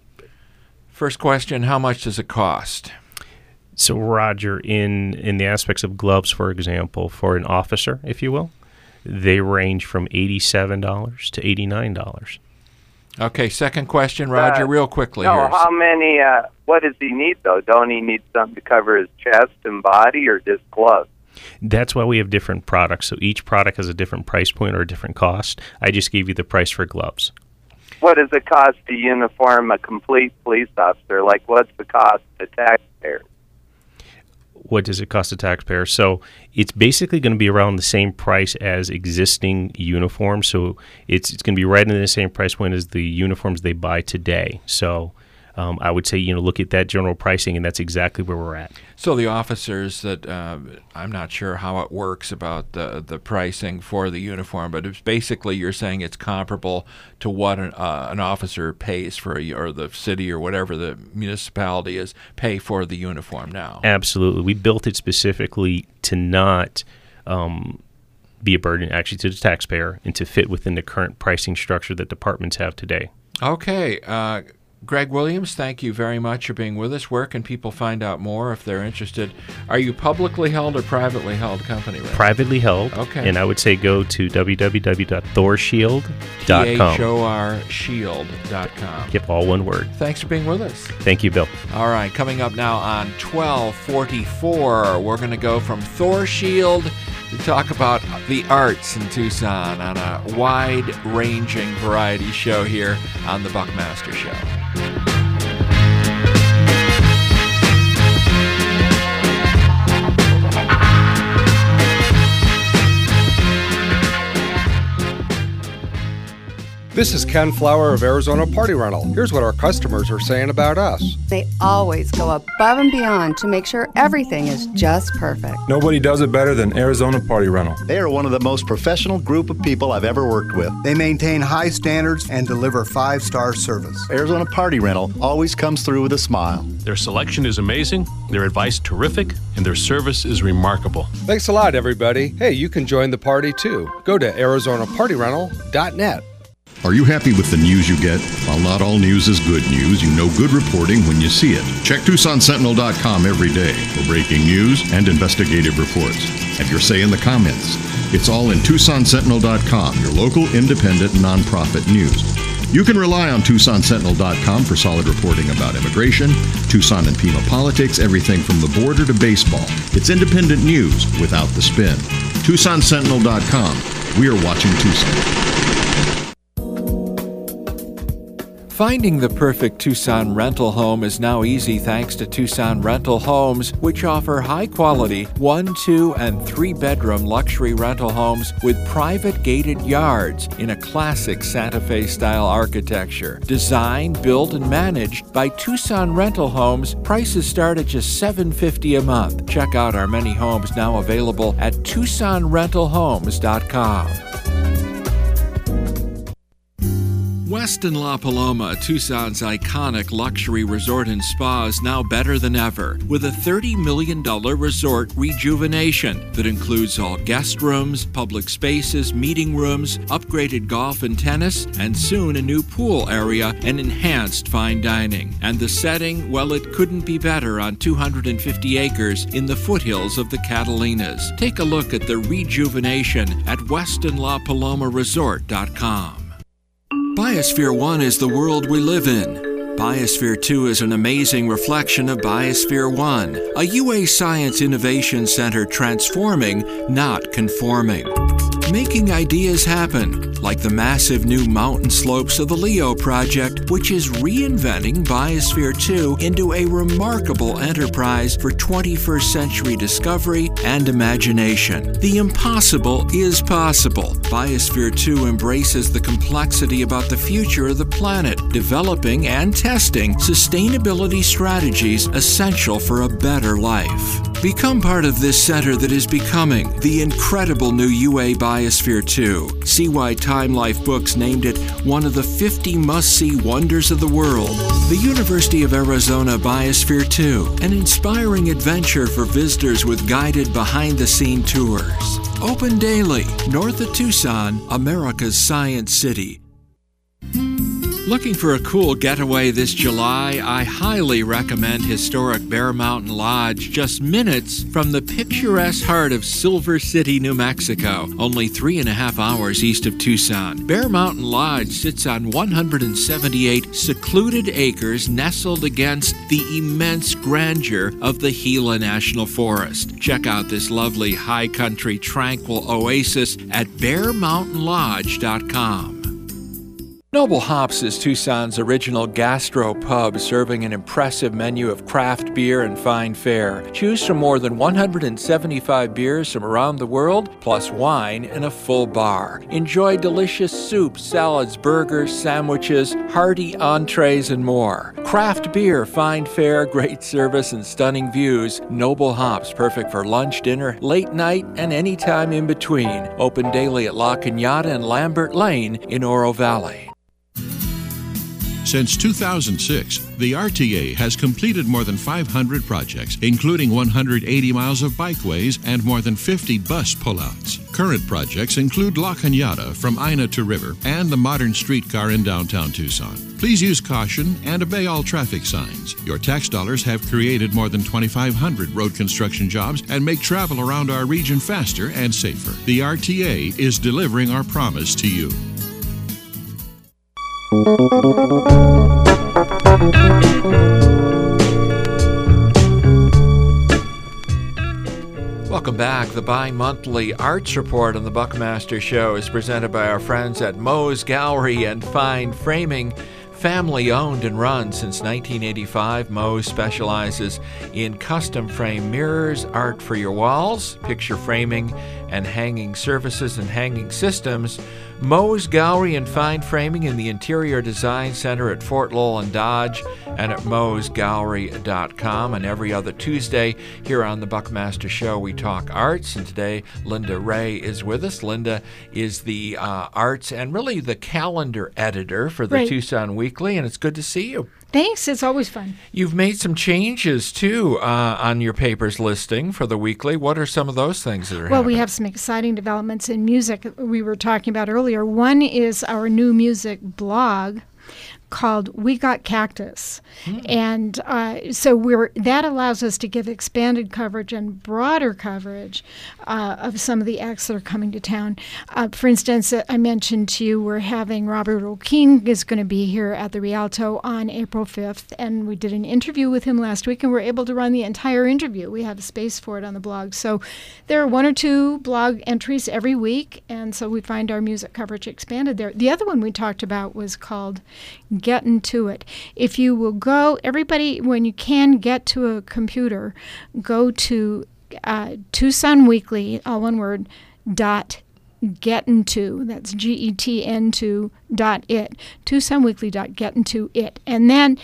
First question, how much does it cost? So, Roger, in, in the aspects of gloves, for example, for an officer, if you will, they range from eighty-seven dollars to eighty-nine dollars. Okay, second question, Roger, Uh, real quickly No, here. how many, uh, what does he need, though? Don't he need something to cover his chest and body, or just gloves? That's why we have different products. So each product has a different price point or a different cost. I just gave you the price for gloves. What does it cost to uniform a complete police officer? Like, what's the cost to taxpayers? What does it cost the taxpayer? So it's basically going to be around the same price as existing uniforms. So it's it's going to be right in the same price point as the uniforms they buy today. So um, I would say, you know, look at that general pricing, and that's exactly where we're at. So the officers that, uh, I'm not sure how it works about the the pricing for the uniform, but it's basically you're saying it's comparable to what an, uh, an officer pays for, a, or the city or whatever the municipality is, pay for the uniform now. Absolutely. We built it specifically to not um, be a burden actually to the taxpayer and to fit within the current pricing structure that departments have today. Okay. Uh, Greg Williams, thank you very much for being with us. Where can people find out more if they're interested? Are you publicly held or privately held company? Right? Privately held. Okay. And I would say go to w w w dot thor shield dot com. T H O R shield dot com. Yep, all one word. Thanks for being with us. Thank you, Bill. All right, coming up now on twelve forty-four, we're going to go from Thor Shield to talk about the arts in Tucson on a wide-ranging variety show here on the Buckmaster Show. This is Ken Flower of Arizona Party Rental. Here's what our customers are saying about us. They always go above and beyond to make sure everything is just perfect. Nobody does it better than Arizona Party Rental. They are one of the most professional group of people I've ever worked with. They maintain high standards and deliver five-star service. Arizona Party Rental always comes through with a smile. Their selection is amazing, their advice terrific, and their service is remarkable. Thanks a lot, everybody. Hey, you can join the party too. Go to arizona party rental dot net. Are you happy with the news you get? While not all news is good news, you know good reporting when you see it. Check Tucson Sentinel dot com every day for breaking news and investigative reports. Have your say in the comments. It's all in Tucson Sentinel dot com, your local independent nonprofit news. You can rely on Tucson Sentinel dot com for solid reporting about immigration, Tucson and Pima politics, everything from the border to baseball. It's independent news without the spin. Tucson Sentinel dot com. We are watching Tucson. Finding the perfect Tucson rental home is now easy thanks to Tucson Rental Homes, which offer high-quality one, two, and three-bedroom luxury rental homes with private gated yards in a classic Santa Fe-style architecture. Designed, built, and managed by Tucson Rental Homes, prices start at just seven hundred fifty dollars a month. Check out our many homes now available at tucson rental homes dot com. Westin La Paloma, Tucson's iconic luxury resort and spa, is now better than ever with a thirty million dollars resort rejuvenation that includes all guest rooms, public spaces, meeting rooms, upgraded golf and tennis, and soon a new pool area and enhanced fine dining. And the setting, well, it couldn't be better on two hundred fifty acres in the foothills of the Catalinas. Take a look at the rejuvenation at westin la paloma resort dot com. Biosphere one is the world we live in. Biosphere two is an amazing reflection of Biosphere one, a U A Science Innovation Center transforming, not conforming. Making ideas happen, like the massive new mountain slopes of the LEO project, which is reinventing Biosphere two into a remarkable enterprise for twenty-first century discovery and imagination. The impossible is possible. Biosphere two embraces the complexity about the future of the planet, developing and testing sustainability strategies essential for a better life. Become part of this center that is becoming the incredible new U A Biosphere two. See why Time Life Books named it one of the fifty must-see wonders of the world. The University of Arizona Biosphere two, an inspiring adventure for visitors with guided behind-the-scene tours. Open daily, north of Tucson, America's Science City. Looking for a cool getaway this July? I highly recommend historic Bear Mountain Lodge, just minutes from the picturesque heart of Silver City, New Mexico, only three and a half hours east of Tucson. Bear Mountain Lodge sits on one hundred seventy-eight secluded acres nestled against the immense grandeur of the Gila National Forest. Check out this lovely high country tranquil oasis at bear mountain lodge dot com. Noble Hops is Tucson's original gastro pub, serving an impressive menu of craft beer and fine fare. Choose from more than one hundred seventy-five beers from around the world, plus wine and a full bar. Enjoy delicious soups, salads, burgers, sandwiches, hearty entrees, and more. Craft beer, fine fare, great service, and stunning views. Noble Hops, perfect for lunch, dinner, late night, and any time in between. Open daily at La Cañada and Lambert Lane in Oro Valley. Since two thousand six, the R T A has completed more than five hundred projects, including one hundred eighty miles of bikeways and more than fifty bus pullouts. Current projects include La Cañada from Ina to River and the modern streetcar in downtown Tucson. Please use caution and obey all traffic signs. Your tax dollars have created more than twenty-five hundred road construction jobs and make travel around our region faster and safer. The R T A is delivering our promise to you. Welcome back. The bi-monthly Arts Report on the Buckmaster Show is presented by our friends at Moe's Gallery and Fine Framing. Family owned and run since nineteen eighty-five, Moe's specializes in custom frame mirrors, art for your walls, picture framing, and hanging surfaces and hanging systems. Moe's Gallery and Fine Framing in the Interior Design Center at Fort Lowell and Dodge, and at moes gallery dot com. And every other Tuesday here on the Buckmaster Show, we talk arts. And today, Linda Ray is with us. Linda is the uh, arts and really the calendar editor for the Right. Tucson Weekly, and it's good to see you. Thanks. It's always fun. You've made some changes, too, uh, on your paper's listing for the weekly. What are some of those things that are Well, happening? we have some exciting developments in music we were talking about earlier. One is our new music blog called We Got Cactus. Hmm. And uh, so we're that allows us to give expanded coverage and broader coverage uh, of some of the acts that are coming to town. Uh, for instance, uh, I mentioned to you we're having Robert O'Keefe is going to be here at the Rialto on April fifth, and we did an interview with him last week, and we're able to run the entire interview. We have space for it on the blog. So there are one or two blog entries every week, and so we find our music coverage expanded there. The other one we talked about was called Getting to It. If you will go, everybody, when you can get to a computer, go to uh, Tucson Weekly, all one word, dot getting to, that's G E T N two dot it, Tucson Weekly dot getting to it. And then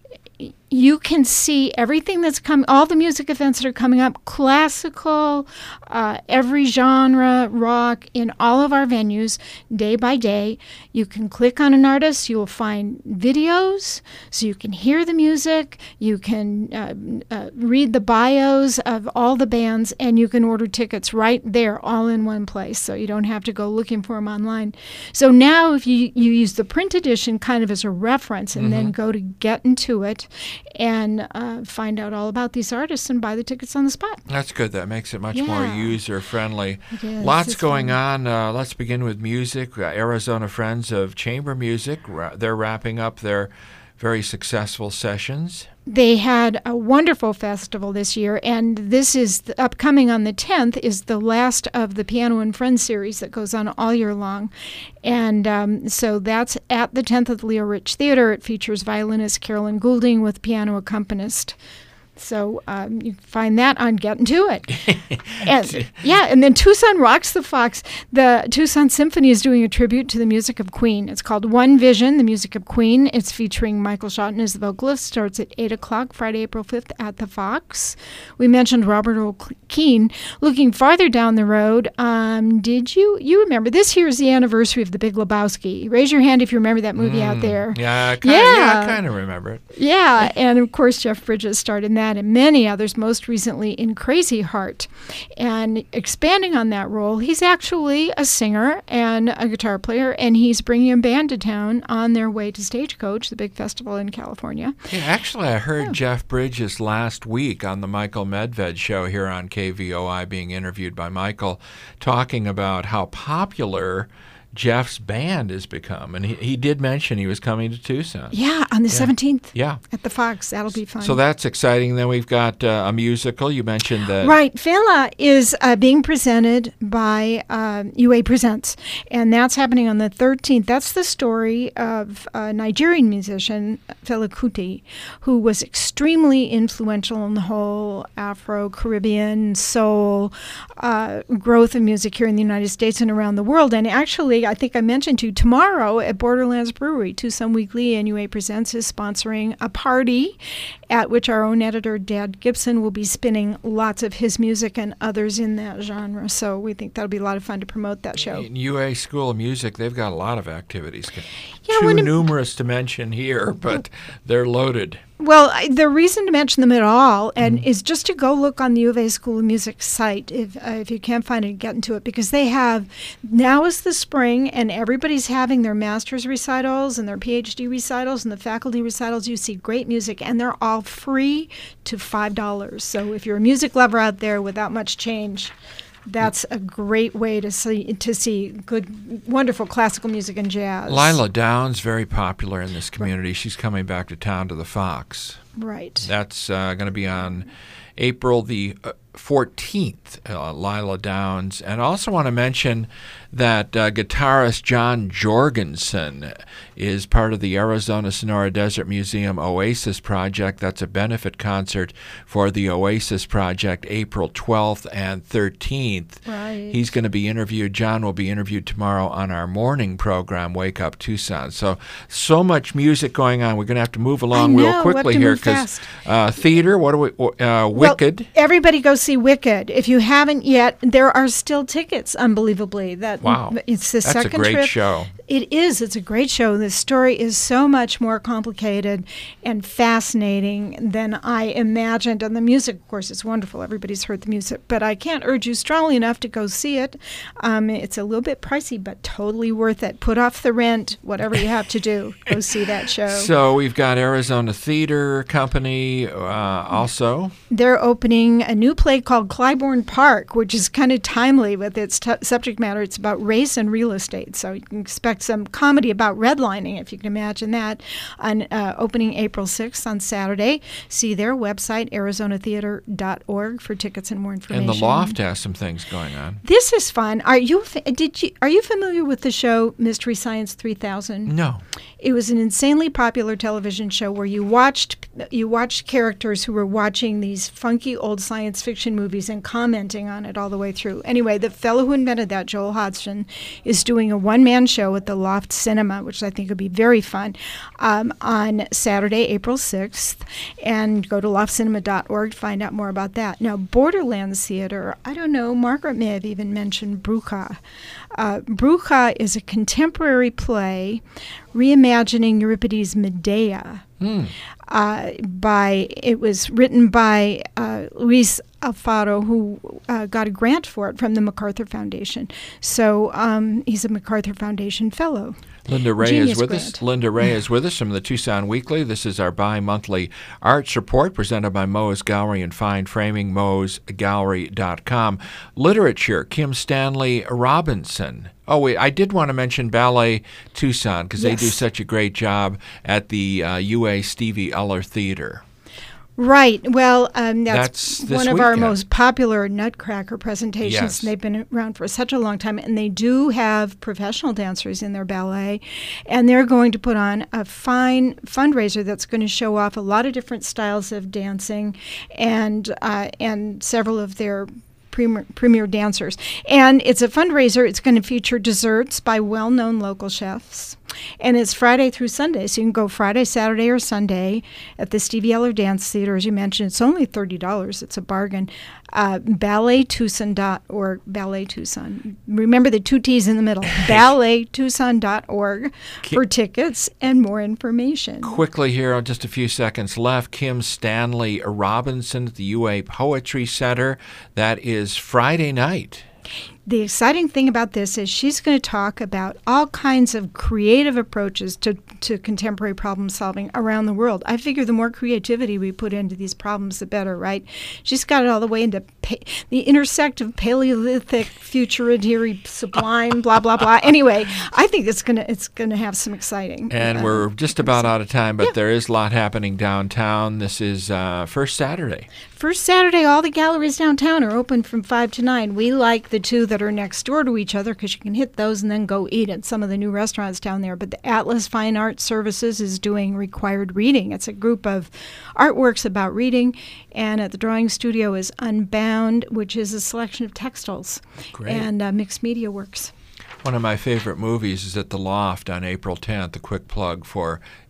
you can see everything that's coming, all the music events that are coming up, classical, uh, every genre, rock, in all of our venues, day by day. You can click on an artist, you will find videos, so you can hear the music, you can uh, uh, read the bios of all the bands, and you can order tickets right there, all in one place, so you don't have to go looking for them online. So now if you, you use the print edition kind of as a reference, and Mm-hmm. then go to Get Into It, and uh, find out all about these artists and buy the tickets on the spot. That's good. That makes it much more Yeah. user-friendly. It is. Lots It's going fun. on. Uh, let's begin with music. Uh, Arizona Friends of Chamber Music, ra- they're wrapping up their very successful sessions. They had a wonderful festival this year, and this is the, upcoming on the tenth is the last of the Piano and Friends series that goes on all year long. And um, so that's at the tenth at the Leo Rich Theater. It features violinist Carolyn Goulding with piano accompanist. So um, you can find that on Getting to It. and, yeah, and then Tucson Rocks the Fox. The Tucson Symphony is doing a tribute to the music of Queen. It's called One Vision, the music of Queen. It's featuring Michael Shotton as the vocalist. Starts at eight o'clock, Friday, April fifth at the Fox. We mentioned Robert O'Keefe. Looking farther down the road, um, did you, you remember, this year is the anniversary of The Big Lebowski. Raise your hand if you remember that movie out there. Yeah, I kinda, yeah. yeah, I kind of remember it. Yeah, and of course Jeff Bridges starred in that and many others, most recently in Crazy Heart. And expanding on that role, he's actually a singer and a guitar player, and he's bringing a band to town on their way to Stagecoach, the big festival in California. Yeah, actually, I heard Jeff Bridges last week on the Michael Medved show here on K V O I being interviewed by Michael, talking about how popular Jeff's band has become. And he, he did mention he was coming to Tucson. Yeah, on the yeah. seventeenth. Yeah. At the Fox. That'll be fun. So that's exciting. Then we've got uh, a musical. You mentioned that. Right. Fela is uh, being presented by uh, U A Presents, and that's happening on the thirteenth. That's the story of a Nigerian musician, Fela Kuti, who was extremely influential in the whole Afro-Caribbean soul uh, growth of music here in the United States and around the world. And actually, I think I mentioned to you, tomorrow at Borderlands Brewery, Tucson Weekly and U A Presents Dance is sponsoring a party at which our own editor, Dad Gibson, will be spinning lots of his music and others in that genre. So we think that'll be a lot of fun to promote that show. In U A School of Music, they've got a lot of activities. Yeah, Too when it- numerous to mention here, but they're loaded. Well, I- the reason to mention them at all and is just to go look on the U of A School of Music site if uh, if you can't find it, get into it, because they have, now is the spring and everybody's having their master's recitals and their P H D recitals and the faculty recitals. You see great music and they're all free to five dollars. So if you're a music lover out there without much change, that's a great way to see to see good, wonderful classical music and jazz. Lila Downs, very popular in this community. She's coming back to town to the Fox. Right. That's uh, going to be on April the uh, fourteenth, uh, Lila Downs. And I also want to mention that uh, guitarist John Jorgensen is part of the Arizona Sonora Desert Museum Oasis Project. That's a benefit concert for the Oasis Project, April twelfth and thirteenth. Right. He's going to be interviewed. John will be interviewed tomorrow on our morning program, Wake Up Tucson. So, so much music going on. We're going to have to move along I know, real quickly we have to here move because fast. uh, theater, what do we, uh, Wicked. Well, everybody go see Wicked. If you haven't yet, there are still tickets, unbelievably. That Wow. It's the That's a second great trip. show. It is. It's a great show. The story is so much more complicated and fascinating than I imagined. And the music, of course, is wonderful. Everybody's heard the music. But I can't urge you strongly enough to go see it. Um, it's a little bit pricey, but totally worth it. Put off the rent, whatever you have to do. Go see that show. So we've got Arizona Theater Company uh, also. They're opening a new play called Clybourne Park, which is kind of timely with its t- subject matter. It's about race and real estate. So you can expect some comedy about redlining, if you can imagine that, on uh, opening April sixth on Saturday. See their website, arizona theater dot org, for tickets and more information. And the Loft has some things going on. This is fun. Are you fa- did you are you familiar with the show Mystery Science three thousand? No. It was an insanely popular television show where you watched you watched characters who were watching these funky old science fiction movies and commenting on it all the way through. Anyway, the fellow who invented that, Joel Hodgson, is doing a one-man show at the Loft Cinema, which I think would be very fun, um, on Saturday, April sixth. And go to loft cinema dot org to find out more about that. Now, Borderlands Theater, I don't know, Margaret may have even mentioned Brucha. Uh, Brucha is a contemporary play reimagining Euripides' Medea. Mm. Uh, by it was written by uh, Luis Alfaro, who uh, got a grant for it from the MacArthur Foundation. So um, he's a MacArthur Foundation fellow. Linda Ray Genius is with grant. us. Linda Ray is with us from the Tucson Weekly. This is our bi-monthly arts report presented by Moe's Gallery and Fine Framing, moes gallery dot com. Literature, Kim Stanley Robinson. Oh, wait, I did want to mention Ballet Tucson because Yes. they do such a great job at the uh, U A Stevie Eller Theater. Right. Well, um, That's that's, this one of our weekend. most popular Nutcracker presentations. Yes. They've been around for such a long time, and they do have professional dancers in their ballet, and they're going to put on a fine fundraiser that's going to show off a lot of different styles of dancing, and uh, and several of their premier, premier dancers. And it's a fundraiser. It's going to feature desserts by well-known local chefs. And it's Friday through Sunday, so you can go Friday, Saturday, or Sunday at the Stevie Eller Dance Theater. As you mentioned, it's only thirty dollars. It's a bargain. Uh, ballet tucson dot org, Ballet Tucson. Remember the two T's in the middle. ballet tucson dot org for tickets and more information. Quickly here, just a few seconds left. Kim Stanley Robinson at the U A Poetry Center. That is Friday night. The exciting thing about this is she's going to talk about all kinds of creative approaches to, to contemporary problem solving around the world. I figure the more creativity we put into these problems, the better, right? She's got it all the way into pa- the intersect of Paleolithic, futurity, sublime, blah, blah, blah. Anyway, I think it's going to it's going to have some exciting. And uh, we're just about out of time, but there is a lot happening downtown. This is uh, first Saturday. First Saturday, all the galleries downtown are open from five to nine. We like the two that are next door to each other because you can hit those and then go eat at some of the new restaurants down there. But the Atlas Fine Art Services is doing required reading. It's a group of artworks about reading. And at the Drawing Studio is Unbound, which is a selection of textiles Great. and uh, mixed media works. One of my favorite movies is at the Loft on April tenth, a quick plug for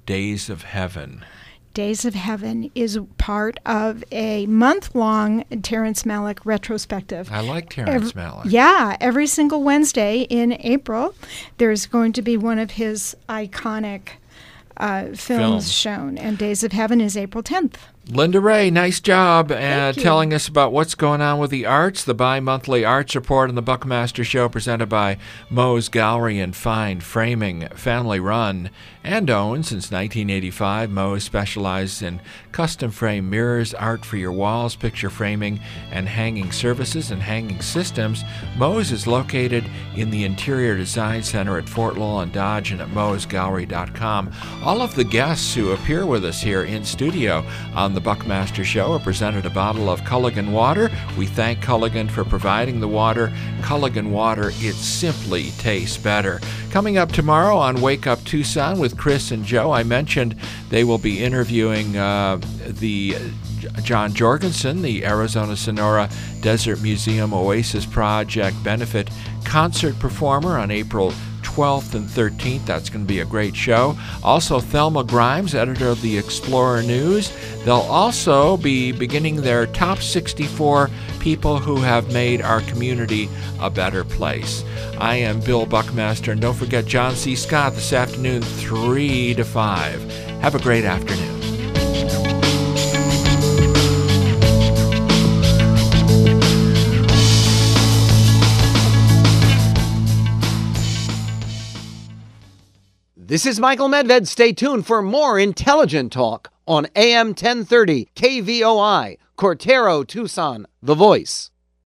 Days of Heaven? Days of Heaven is part of a month-long Terrence Malick retrospective. I like Terrence Every, Malick. Yeah, every single Wednesday in April, there's going to be one of his iconic uh, films Film. shown, and Days of Heaven is April tenth. Linda Ray, nice job uh, telling us about what's going on with the arts. The bi-monthly arts report on the Buckmaster Show presented by Moe's Gallery and Fine Framing, family run and owned since nineteen eighty-five. Moe's specializes in custom frame mirrors, art for your walls, picture framing, and hanging services and hanging systems. Moe's is located in the Interior Design Center at Fort Lowell and Dodge and at moes gallery dot com. All of the guests who appear with us here in studio on the Buckmaster Show are presented a bottle of Culligan water. We thank Culligan for providing the water. Culligan water, it simply tastes better. Coming up tomorrow on Wake Up Tucson with Chris and Joe, I mentioned they will be interviewing uh, the John Jorgensen, the Arizona Sonora Desert Museum Oasis Project benefit concert performer on April twelfth and thirteenth. That's going to be a great show. Also, Thelma Grimes, editor of the Explorer News. They'll also be beginning their top sixty-four people who have made our community a better place. I am Bill Buckmaster, and don't forget John C. Scott this afternoon, three to five. Have a great afternoon. This is Michael Medved. Stay tuned for more intelligent talk on A M ten thirty K V O I, Cortero, Tucson, The Voice.